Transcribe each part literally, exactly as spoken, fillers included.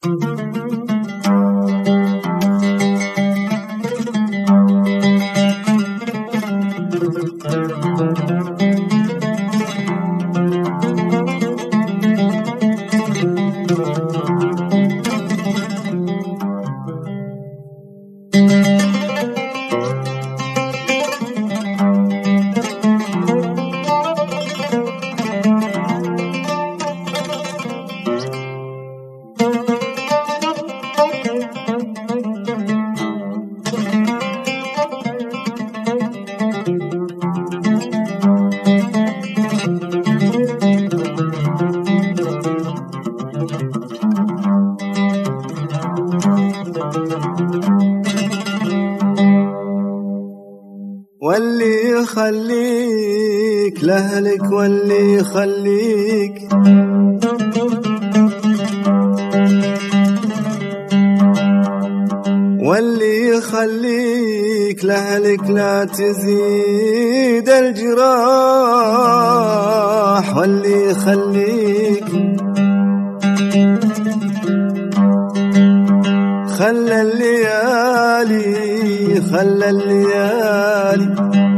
واللي يخليك لأهلك واللي يخليك واللي يخليك لأهلك لا تزيد الجراح، واللي يخليك خلى الليالي خلى الليالي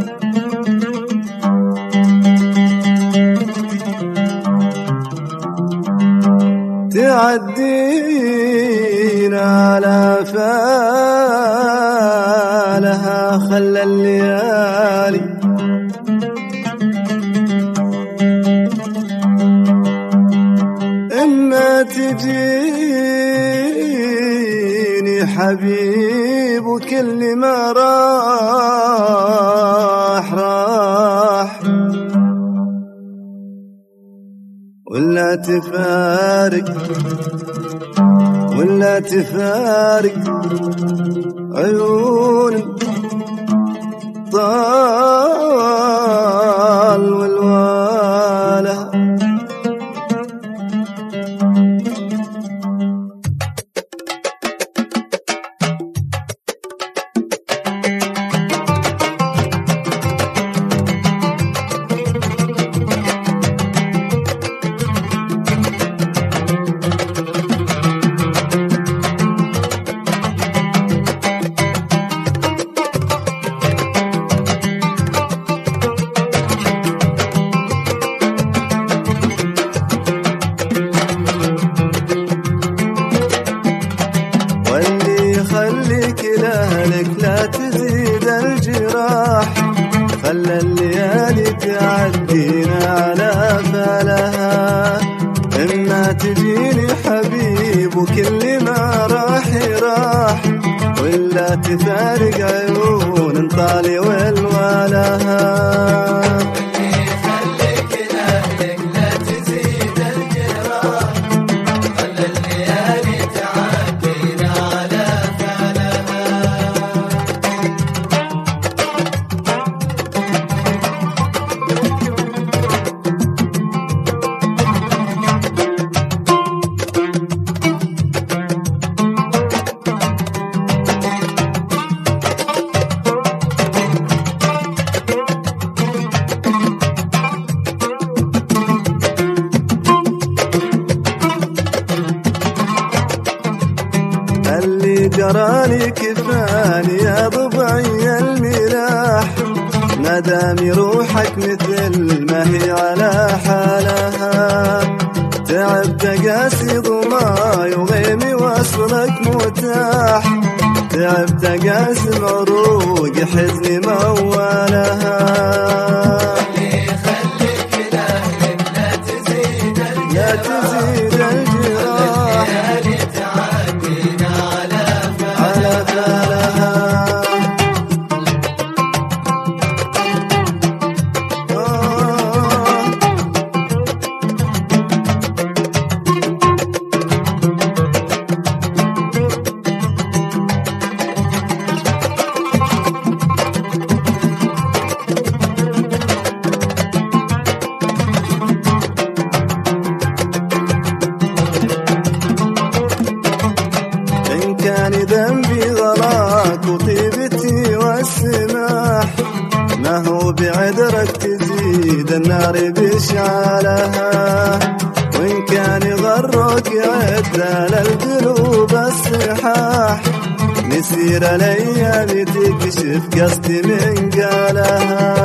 تعدينا على فالها، خلى الليالي إما تجيني حبيب وكل ما راح راح، ولا تفارق ولا تفارق عيوني طال والواله. خليك لأهلك لا تزيد الجراح، خلى الليالي تعدينا على فالها، إما تجيني حبيب وكل ما راح راح، ولا تفارق عيون طالي والوالها. اللي جراني كفاني يا ضبعي الملاح، مدام روحك مثل ما هي على حالها، تعبت قاسي ضماي وغيمي وصلك متاح، تعبت قاسي عروق حزني موالها. لا تزيد الجراح على فالها. كان ذنبي غلاك وطيبتي والسماح، ما هو بعذرك تزيد النار بإشعالها، وإن كان غرك يعد على القلوب الإلحاح نسير الأيام تكشف قصدي من قالها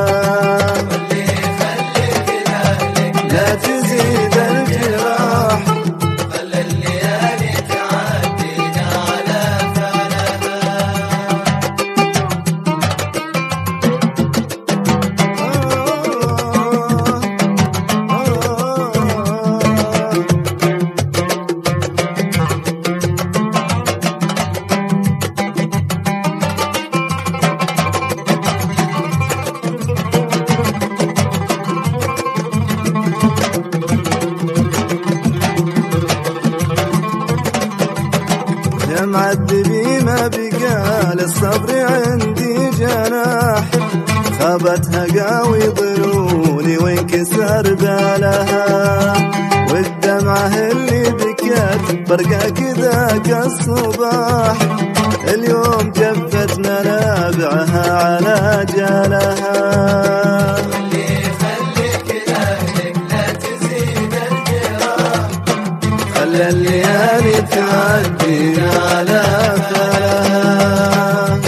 لا تزيد الجراح خلى الليالي تعدينا على يا معذبي ما بقى للصبر عندي جناح خابتها قاوي ظنوني وانكسر بالها والدمعة اللي بكت برقة كذا كالصباح اليوم جفت منابعها على جالها خلى الليالي تعدينا على فلها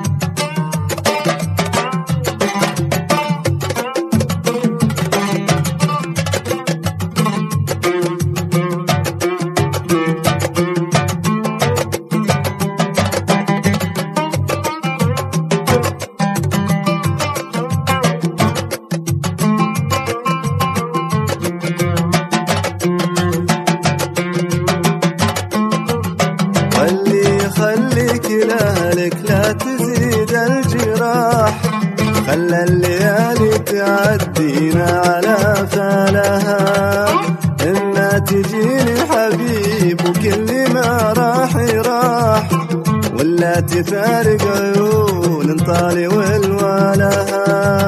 خليك لأهلك لا تزيد الجراح خلى الليالي تعدينا على فالها إما تجيني حبيب وكل ما راح يراح ولا تفارق عيون طالي والوالها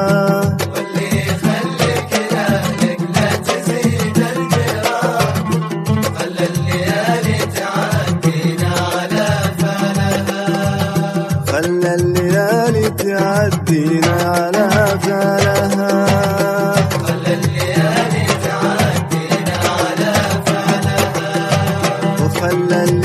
خلى الليالي تعدينا على فالها خلى الليالي تعدينا على فالها وخلى